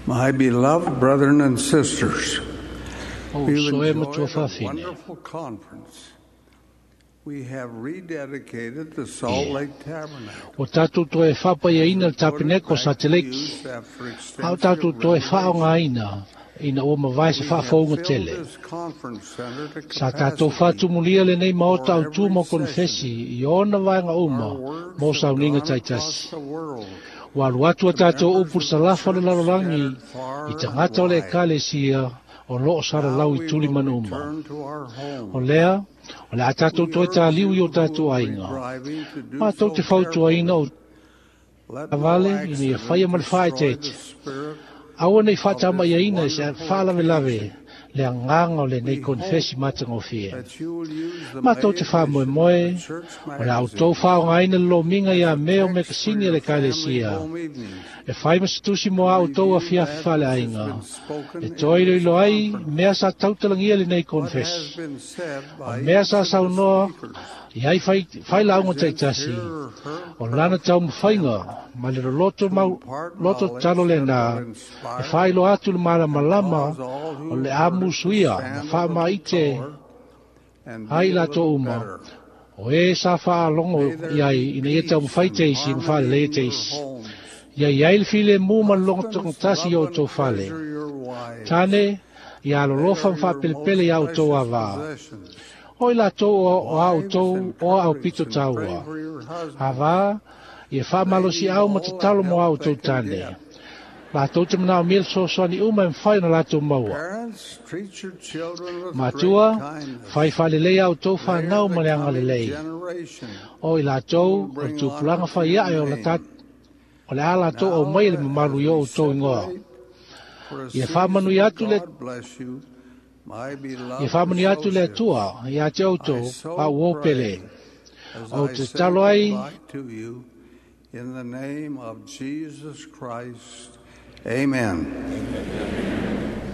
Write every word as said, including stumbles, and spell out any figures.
My beloved brethren and sisters, Oh, we've so e enjoyed matua a whawhine. wonderful conference. We have rededicated the Salt Lake Tabernacle. O tātou to e whapa ia ina Devoted tapeneko sa back to te leki. use after Au extensive tātou to e whao ngā renovation. ina, ina o mawai se We have whawhaunga filled tele. this conference center to Sa tātou capacity whātumulia le nei maota for au every tū mo session. konfesi, i ona vaenga uma, Our words mo have sau ninga gone across taitasi. the world. Wa ruatu a The tātou members upu of sa the lafa le church larorangi, scattered far i and tangata o le wide. ekalesia, o loo sara Now lau i we tuli will manuma. return to our O home. lea, o le a tātou We to e urge tā liu i you o tātou who will be ainga. driving to do Ma tau so te whautu aina o carefully. Let no avale, ina ia accident whaia mal whae destroy the tete. spirit Aua nei of whaatama ia this ina i se wonderful whalawe lawe, occasion. le anganga o le nei We konfesi hope matanga o fia. that you will use the Ma May tau te wha moe edition moe, of the church o le au tau magazine whao ngaina lo minga ia as a meo me text for kasini your le family kālesia. home evenings. E whai masitusi mo au tau a Review fia that whale which has ainga. been spoken E in toi this roi ai, conference. mea sa tautalangia le nei What has konfesi. been said O by mea each sa of the saunoa, speakers i ai whai, whai launga represents taitasi. his or her O lana tau mwhainga, attempt ma le loto to mau, impart loto knowledge talo le that nā, will e inspire whai lo atu le mara and malama, cause all o who le have amu heard it to suia, stand na a wha little maite, taller and be hai a la to little uma. better. O e sa wha alongo May there i ai, be ina ia tau peace mwhai and teisi, mwha harmony le in your teisi. homes. Ia iai le file mu ma longo tong Husbands, tasi o love tau and whale. treasure your wives. Tane, ia lo They lofam are wha your pelepele most au tau precious ava. possessions. O i la tau o o au Wives, tau, o au encourage pito and pray taua. for your husbands. Ava, ia wha malo si They need au ma all te the talo mo au help they tau can tane. get. La tau te mana o mil so so ni uma e mwhai na la tau maua. Parents, treat your children with great Matua, kindness. whai whale lei au tau They wha are nau the ma le anga le coming lei. generation O i la who tau, will o bring tu honor pulanga to whai your ia e o la tat, name. o le ala tau au Now, mai le as mamaru i o we tau ingoa. separate for a Ia whamanu i season, atu le, God bless you, my ia beloved whamanu i atu le associates. atua, i ate au I tau, so pa uo pray pele. as O I te say talo ai, goodbye to you in the name of Jesus Christ. Amen.